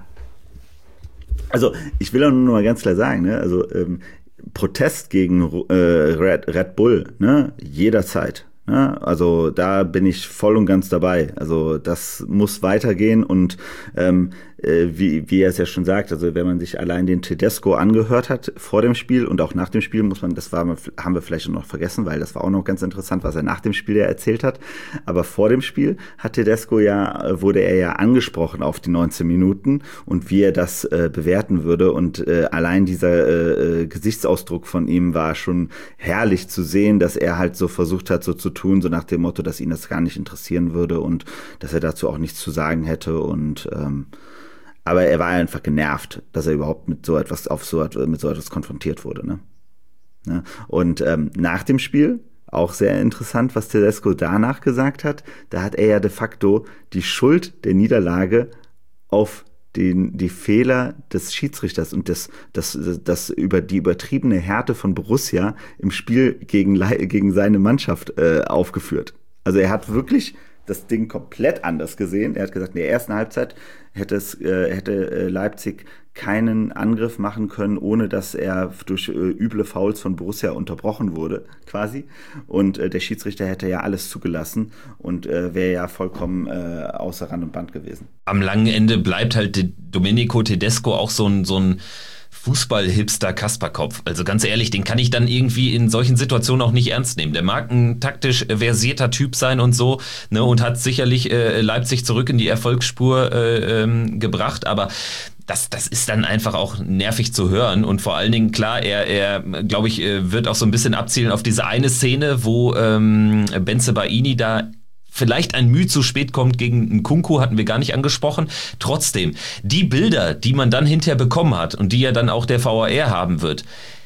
Also ich will auch nur mal ganz klar sagen, ne? Also ähm, Protest gegen äh, Red, Red Bull, ne? Jederzeit. Ne? Also da bin ich voll und ganz dabei. Also das muss weitergehen und ähm, äh, wie, wie er es ja schon sagt, also wenn man sich allein den Tedesco angehört hat vor dem Spiel und auch nach dem Spiel, muss man, das war, haben wir vielleicht noch vergessen, weil das war auch noch ganz interessant, was er nach dem Spiel ja erzählt hat. Aber vor dem Spiel hat Tedesco ja, wurde er ja angesprochen auf die neunzehn Minuten und wie er das äh, bewerten würde und äh, allein dieser äh, Gesichtsausdruck von ihm war schon herrlich zu sehen, dass er halt so versucht hat, so zu tun, so nach dem Motto, dass ihn das gar nicht interessieren würde und dass er dazu auch nichts zu sagen hätte und ähm, aber er war einfach genervt, dass er überhaupt mit so etwas auf so mit so etwas konfrontiert wurde, ne? Ja, und ähm, nach dem Spiel auch sehr interessant, was Tedesco danach gesagt hat. Da hat er ja de facto die Schuld der Niederlage auf den, die Fehler des Schiedsrichters und das, das, das über die übertriebene Härte von Borussia im Spiel gegen, gegen seine Mannschaft äh, aufgeführt. Also er hat wirklich das Ding komplett anders gesehen. Er hat gesagt, in der ersten Halbzeit hätte es äh, hätte äh, Leipzig keinen Angriff machen können, ohne dass er durch äh, üble Fouls von Borussia unterbrochen wurde, quasi. Und äh, der Schiedsrichter hätte ja alles zugelassen und äh, wäre ja vollkommen äh, außer Rand und Band gewesen. Am langen Ende bleibt halt Domenico Tedesco auch so ein, so ein Fußball-Hipster Kasperkopf. Also ganz ehrlich, den kann ich dann irgendwie in solchen Situationen auch nicht ernst nehmen. Der mag ein taktisch versierter Typ sein und so, ne, und hat sicherlich äh, Leipzig zurück in die Erfolgsspur äh, ähm, gebracht, aber Das, das ist dann einfach auch nervig zu hören und vor allen Dingen, klar, er, er glaube ich, wird auch so ein bisschen abzielen auf diese eine Szene, wo ähm, Bensebaini da vielleicht ein Mühe zu spät kommt gegen Nkunku, hatten wir gar nicht angesprochen. Trotzdem, die Bilder, die man dann hinterher bekommen hat und die ja dann auch der V A R haben wird,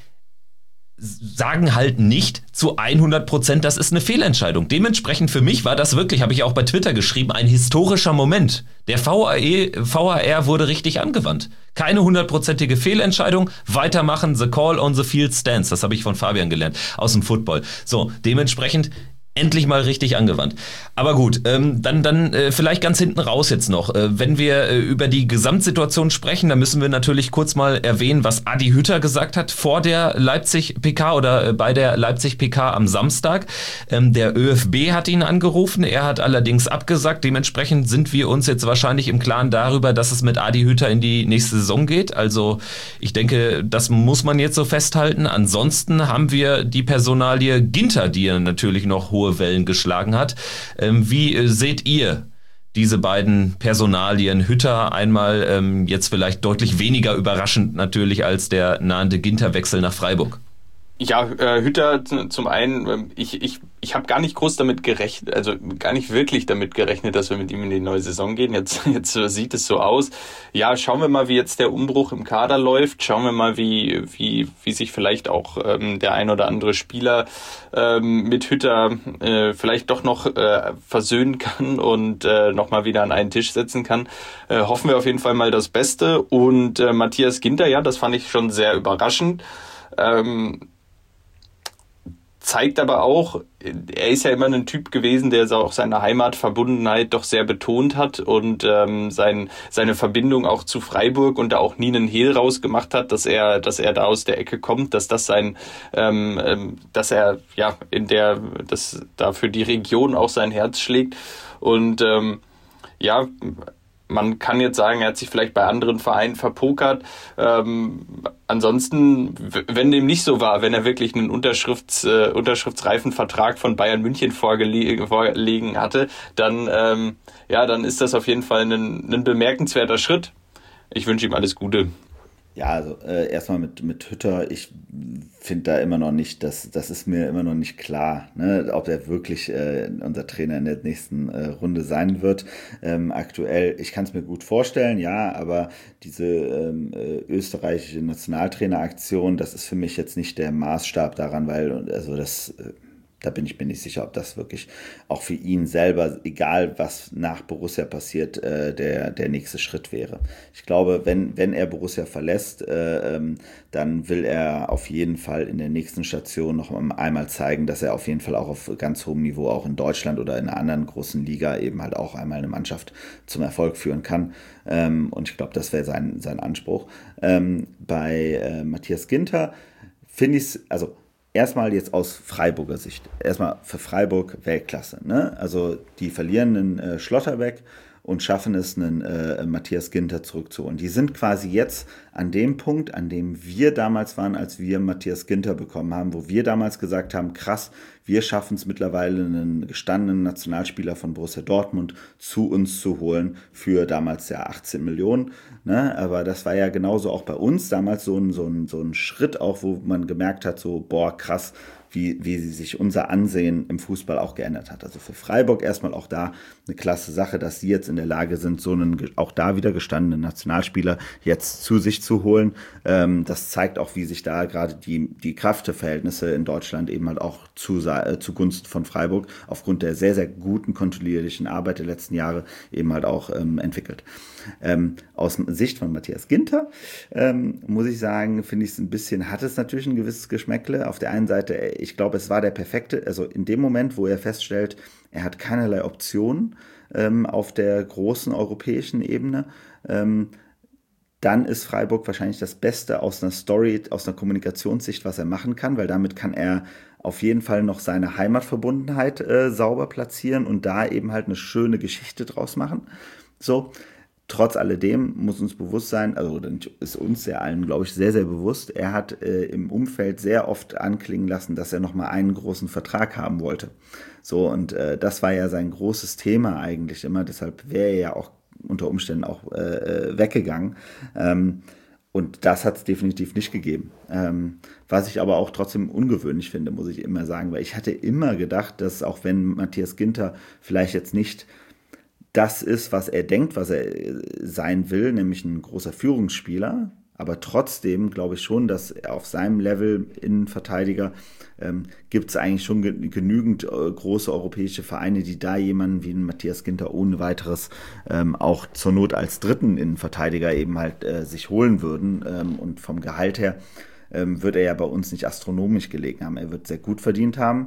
sagen halt nicht zu hundert Prozent, das ist eine Fehlentscheidung. Dementsprechend für mich war das wirklich, habe ich auch bei Twitter geschrieben, ein historischer Moment. Der V A R wurde richtig angewandt. Keine hundertprozentige Fehlentscheidung, weitermachen, the call on the field stands. Das habe ich von Fabian gelernt, aus dem Football. So, dementsprechend, Endlich mal richtig angewandt. Aber gut, ähm, dann, dann äh, vielleicht ganz hinten raus jetzt noch. Äh, wenn wir äh, über die Gesamtsituation sprechen, dann müssen wir natürlich kurz mal erwähnen, was Adi Hütter gesagt hat vor der Leipzig-P K oder äh, bei der Leipzig-P K am Samstag. Ähm, der ÖFB hat ihn angerufen, er hat allerdings abgesagt. Dementsprechend sind wir uns jetzt wahrscheinlich im Klaren darüber, dass es mit Adi Hütter in die nächste Saison geht. Also ich denke, das muss man jetzt so festhalten. Ansonsten haben wir die Personalie Ginter, die er natürlich noch hohe Wellen geschlagen hat. Ähm, wie äh, seht ihr diese beiden Personalien? Hütter einmal ähm, jetzt vielleicht deutlich weniger überraschend natürlich als der nahende Ginter-Wechsel nach Freiburg. Ja, äh, Hütter zum einen, ich ich ich habe gar nicht groß damit gerechnet, also gar nicht wirklich damit gerechnet, dass wir mit ihm in die neue Saison gehen. Jetzt jetzt sieht es so aus. Ja, schauen wir mal, wie jetzt der Umbruch im Kader läuft. Schauen wir mal, wie wie wie sich vielleicht auch ähm, der ein oder andere Spieler ähm, mit Hütter äh, vielleicht doch noch äh, versöhnen kann und äh, noch mal wieder an einen Tisch setzen kann. Äh, hoffen wir auf jeden Fall mal das Beste. Und äh, Matthias Ginter, ja, das fand ich schon sehr überraschend. Ähm, zeigt aber auch, er ist ja immer ein Typ gewesen, der auch seine Heimatverbundenheit doch sehr betont hat und ähm, sein, seine Verbindung auch zu Freiburg und da auch nie einen Hehl rausgemacht hat, dass er, dass er da aus der Ecke kommt, dass das sein, ähm, ähm, dass er ja in der, dass da für die Region auch sein Herz schlägt und ähm, ja. Man kann jetzt sagen, er hat sich vielleicht bei anderen Vereinen verpokert. Ähm, ansonsten, wenn dem nicht so war, wenn er wirklich einen Unterschrifts, äh, unterschriftsreifen Vertrag von Bayern München vorgelegen, vorgelegen hatte, dann, ähm, ja, dann ist das auf jeden Fall ein, ein bemerkenswerter Schritt. Ich wünsche ihm alles Gute. Ja, also äh, erstmal mit, mit Hütter, ich finde da immer noch nicht, das, das ist mir immer noch nicht klar, ne, ob er wirklich äh, unser Trainer in der nächsten äh, Runde sein wird. Ähm, aktuell, ich kann es mir gut vorstellen, ja, aber diese ähm, äh, österreichische Nationaltraineraktion, das ist für mich jetzt nicht der Maßstab daran, weil also das... Äh, Da bin ich mir nicht sicher, ob das wirklich auch für ihn selber, egal was nach Borussia passiert, äh, der, der nächste Schritt wäre. Ich glaube, wenn, wenn er Borussia verlässt, äh, ähm, dann will er auf jeden Fall in der nächsten Station noch einmal zeigen, dass er auf jeden Fall auch auf ganz hohem Niveau auch in Deutschland oder in einer anderen großen Liga eben halt auch einmal eine Mannschaft zum Erfolg führen kann. Ähm, und ich glaube, das wäre sein, sein Anspruch. Ähm, bei äh, Matthias Ginter finde ich es, also erstmal jetzt aus Freiburger Sicht. Erstmal für Freiburg Weltklasse. Ne? Also die verlieren einen äh, Schlotterbeck und schaffen es, einen äh, Matthias Ginter zurückzuholen. Die sind quasi jetzt an dem Punkt, an dem wir damals waren, als wir Matthias Ginter bekommen haben, wo wir damals gesagt haben, krass, wir schaffen es mittlerweile, einen gestandenen Nationalspieler von Borussia Dortmund zu uns zu holen für damals ja achtzehn Millionen. Ne? Aber das war ja genauso auch bei uns damals so ein, so ein, so ein Schritt auch, wo man gemerkt hat, so boah, krass, wie, wie sich unser Ansehen im Fußball auch geändert hat. Also für Freiburg erstmal auch da eine klasse Sache, dass sie jetzt in der Lage sind, so einen auch da wieder gestandenen Nationalspieler jetzt zu sich zu holen. Ähm, das zeigt auch, wie sich da gerade die, die Kräfteverhältnisse in Deutschland eben halt auch zu, äh, zugunsten von Freiburg aufgrund der sehr, sehr guten kontinuierlichen Arbeit der letzten Jahre eben halt auch ähm, entwickelt. Ähm, aus Sicht von Matthias Ginter ähm, muss ich sagen, finde ich es ein bisschen, hat es natürlich ein gewisses Geschmäckle. Auf der einen Seite, ich glaube, es war der perfekte, also in dem Moment, wo er feststellt, er hat keinerlei Optionen ähm, auf der großen europäischen Ebene, ähm, dann ist Freiburg wahrscheinlich das Beste aus einer Story, aus einer Kommunikationssicht, was er machen kann, weil damit kann er auf jeden Fall noch seine Heimatverbundenheit äh, sauber platzieren und da eben halt eine schöne Geschichte draus machen. So. Trotz alledem muss uns bewusst sein, also ist uns ja allen, glaube ich, sehr, sehr bewusst, er hat äh, im Umfeld sehr oft anklingen lassen, dass er nochmal einen großen Vertrag haben wollte. So, und äh, das war ja sein großes Thema eigentlich immer, deshalb wäre er ja auch unter Umständen auch äh, weggegangen. Ähm, und das hat es definitiv nicht gegeben. Ähm, was ich aber auch trotzdem ungewöhnlich finde, muss ich immer sagen, weil ich hatte immer gedacht, dass auch wenn Matthias Ginter vielleicht jetzt nicht das ist, was er denkt, was er sein will, nämlich ein großer Führungsspieler. Aber trotzdem glaube ich schon, dass auf seinem Level Innenverteidiger ähm, gibt es eigentlich schon ge- genügend äh, große europäische Vereine, die da jemanden wie einen Matthias Ginter ohne weiteres ähm, auch zur Not als dritten Innenverteidiger eben halt äh, sich holen würden. Ähm, und vom Gehalt her ähm, wird er ja bei uns nicht astronomisch gelegen haben. Er wird sehr gut verdient haben.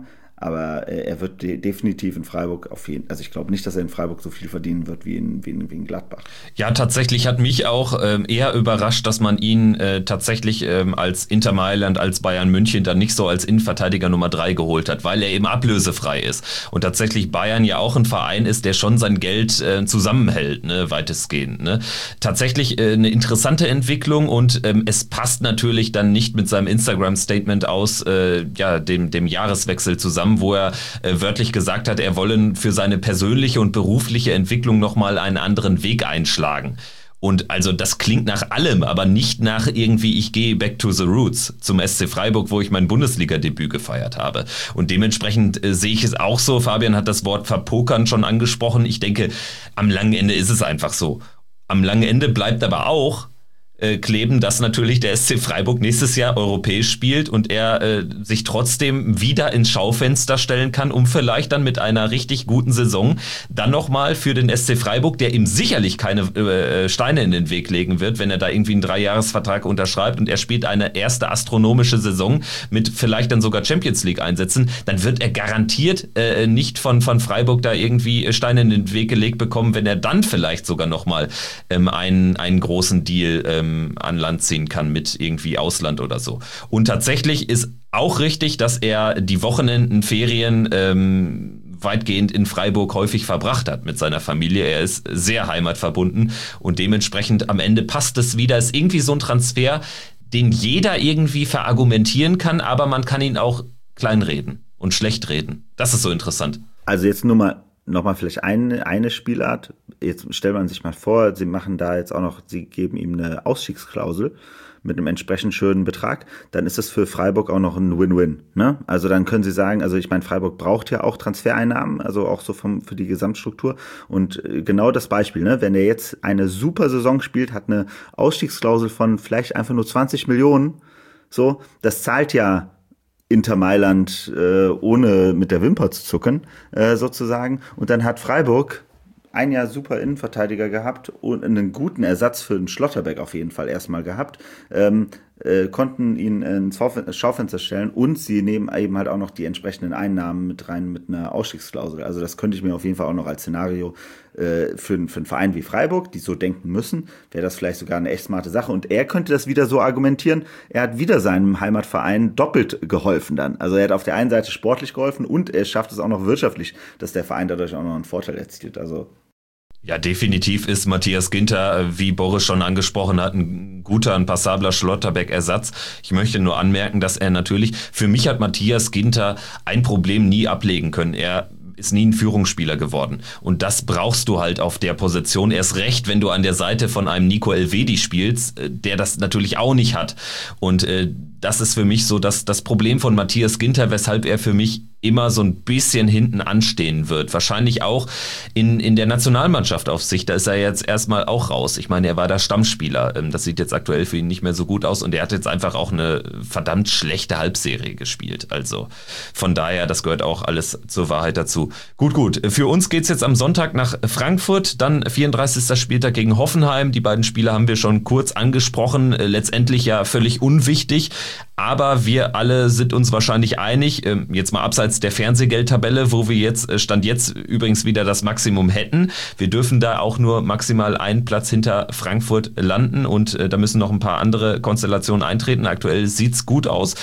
aber äh, er wird de- definitiv in Freiburg auf jeden Fall, also ich glaube nicht, dass er in Freiburg so viel verdienen wird wie in, wie in, wie in Gladbach. Ja, tatsächlich hat mich auch ähm, eher überrascht, dass man ihn äh, tatsächlich ähm, als Inter Mailand, als Bayern München dann nicht so als Innenverteidiger Nummer drei geholt hat, weil er eben ablösefrei ist. Und tatsächlich Bayern ja auch ein Verein ist, der schon sein Geld äh, zusammenhält, ne, weitestgehend. Ne. Tatsächlich äh, eine interessante Entwicklung und ähm, es passt natürlich dann nicht mit seinem Instagram-Statement aus äh, ja, dem, dem Jahreswechsel zusammen, wo er äh, wörtlich gesagt hat, er wolle für seine persönliche und berufliche Entwicklung nochmal einen anderen Weg einschlagen. Und also das klingt nach allem, aber nicht nach irgendwie, ich gehe back to the roots zum S C Freiburg, wo ich mein Bundesliga-Debüt gefeiert habe. Und dementsprechend äh, sehe ich es auch so. Fabian hat das Wort verpokern schon angesprochen. Ich denke, am langen Ende ist es einfach so. Am langen Ende bleibt aber auch äh, kleben, dass natürlich der S C Freiburg nächstes Jahr europäisch spielt und er äh, sich trotzdem wieder ins Schaufenster stellen kann, um vielleicht dann mit einer richtig guten Saison dann nochmal für den S C Freiburg, der ihm sicherlich keine äh, Steine in den Weg legen wird, wenn er da irgendwie einen Dreijahresvertrag unterschreibt und er spielt eine erste astronomische Saison mit vielleicht dann sogar Champions League Einsätzen, dann wird er garantiert äh, nicht von, von Freiburg da irgendwie Steine in den Weg gelegt bekommen, wenn er dann vielleicht sogar nochmal ähm, einen, einen großen Deal ähm, an Land ziehen kann mit irgendwie Ausland oder so. Und tatsächlich ist auch richtig, dass er die Wochenenden, Ferien ähm, weitgehend in Freiburg häufig verbracht hat mit seiner Familie. Er ist sehr heimatverbunden und dementsprechend am Ende passt es wieder. Ist irgendwie so ein Transfer, den jeder irgendwie verargumentieren kann, aber man kann ihn auch kleinreden und schlecht reden. Das ist so interessant. Also jetzt nur mal Nochmal vielleicht eine, eine Spielart. Jetzt stellt man sich mal vor, sie machen da jetzt auch noch, sie geben ihm eine Ausstiegsklausel mit einem entsprechend schönen Betrag, dann ist das für Freiburg auch noch ein Win-Win. Ne? Also dann können sie sagen, also ich meine, Freiburg braucht ja auch Transfereinnahmen, also auch so vom, für die Gesamtstruktur. Und genau das Beispiel, ne? Wenn er jetzt eine super Saison spielt, hat eine Ausstiegsklausel von vielleicht einfach nur zwanzig Millionen, so, das zahlt ja Inter Mailand äh, ohne mit der Wimper zu zucken, äh, sozusagen. Und dann hat Freiburg ein Jahr super Innenverteidiger gehabt und einen guten Ersatz für den Schlotterbeck auf jeden Fall erstmal gehabt, ähm, äh, konnten ihn ins Schaufenster stellen und sie nehmen eben halt auch noch die entsprechenden Einnahmen mit rein mit einer Ausstiegsklausel. Also das könnte ich mir auf jeden Fall auch noch als Szenario äh, für, für einen Verein wie Freiburg, die so denken müssen, wäre das vielleicht sogar eine echt smarte Sache. Und er könnte das wieder so argumentieren, er hat wieder seinem Heimatverein doppelt geholfen dann. Also er hat auf der einen Seite sportlich geholfen und er schafft es auch noch wirtschaftlich, dass der Verein dadurch auch noch einen Vorteil erzielt. Also ja, definitiv ist Matthias Ginter, wie Boris schon angesprochen hat, ein guter, ein passabler Schlotterbeck-Ersatz. Ich möchte nur anmerken, dass er natürlich, für mich hat Matthias Ginter ein Problem nie ablegen können. Er ist nie ein Führungsspieler geworden. Und das brauchst du halt auf der Position. Erst recht, wenn du an der Seite von einem Nico Elvedi spielst, der das natürlich auch nicht hat. Und äh, das ist für mich so das, das Problem von Matthias Ginter, weshalb er für mich immer so ein bisschen hinten anstehen wird. Wahrscheinlich auch in, in der Nationalmannschaft auf sich. Da ist er jetzt erstmal auch raus. Ich meine, er war da Stammspieler. Das sieht jetzt aktuell für ihn nicht mehr so gut aus und er hat jetzt einfach auch eine verdammt schlechte Halbserie gespielt. Also von daher, das gehört auch alles zur Wahrheit dazu. Gut, gut. Für uns geht's jetzt am Sonntag nach Frankfurt, dann vierunddreißigster Spieltag gegen Hoffenheim. Die beiden Spiele haben wir schon kurz angesprochen. Letztendlich ja völlig unwichtig. Aber wir alle sind uns wahrscheinlich einig, jetzt mal abseits der Fernsehgeldtabelle, wo wir jetzt, Stand jetzt übrigens wieder das Maximum hätten. Wir dürfen da auch nur maximal einen Platz hinter Frankfurt landen und da müssen noch ein paar andere Konstellationen eintreten. Aktuell sieht's gut aus.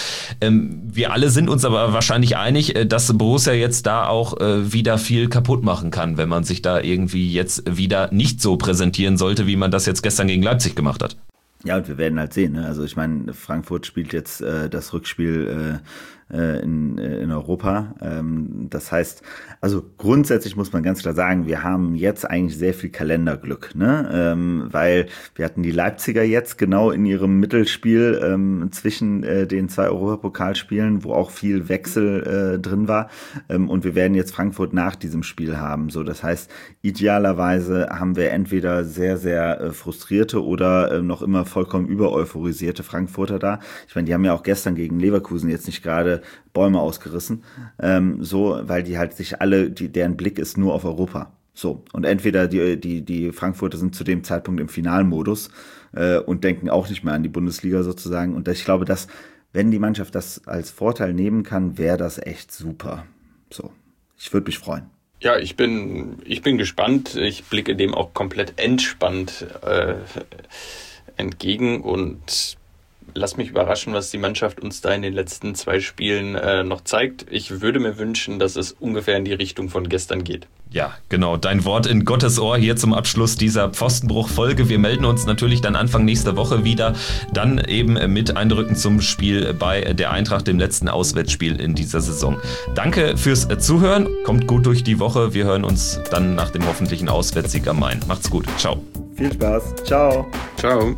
Wir alle sind uns aber wahrscheinlich einig, dass Borussia jetzt da auch wieder viel kaputt machen kann, wenn man sich da irgendwie jetzt wieder nicht so präsentieren sollte, wie man das jetzt gestern gegen Leipzig gemacht hat. Ja, und wir werden halt sehen, ne? Also ich meine, Frankfurt spielt jetzt äh, das Rückspiel äh, in, in Europa. Ähm, das heißt, also grundsätzlich muss man ganz klar sagen, wir haben jetzt eigentlich sehr viel Kalenderglück, ne? Ähm, weil wir hatten die Leipziger jetzt genau in ihrem Mittelspiel ähm, zwischen äh, den zwei Europapokalspielen, wo auch viel Wechsel äh, drin war. Ähm, und wir werden jetzt Frankfurt nach diesem Spiel haben. So, das heißt, idealerweise haben wir entweder sehr, sehr äh, frustrierte oder äh, noch immer vollkommen übereuphorisierte Frankfurter da. Ich meine, die haben ja auch gestern gegen Leverkusen jetzt nicht gerade Bäume ausgerissen, ähm, so, weil die halt sich alle, die, deren Blick ist nur auf Europa. So, und entweder die, die, die Frankfurter sind zu dem Zeitpunkt im Finalmodus äh, und denken auch nicht mehr an die Bundesliga sozusagen. Und ich glaube, dass, wenn die Mannschaft das als Vorteil nehmen kann, wäre das echt super. So, ich würde mich freuen. Ja, ich bin, ich bin gespannt. Ich blicke dem auch komplett entspannt äh, entgegen und lass mich überraschen, was die Mannschaft uns da in den letzten zwei Spielen äh, noch zeigt. Ich würde mir wünschen, dass es ungefähr in die Richtung von gestern geht. Ja, genau. Dein Wort in Gottes Ohr hier zum Abschluss dieser Pfostenbruch-Folge. Wir melden uns natürlich dann Anfang nächster Woche wieder. Dann eben mit Eindrücken zum Spiel bei der Eintracht, dem letzten Auswärtsspiel in dieser Saison. Danke fürs Zuhören. Kommt gut durch die Woche. Wir hören uns dann nach dem hoffentlichen Auswärtssieg am Main. Macht's gut. Ciao. Viel Spaß. Ciao. Ciao.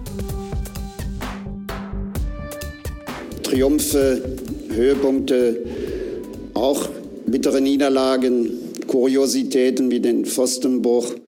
Triumphe, Höhepunkte, auch bittere Niederlagen, Kuriositäten wie den Pfostenbruch.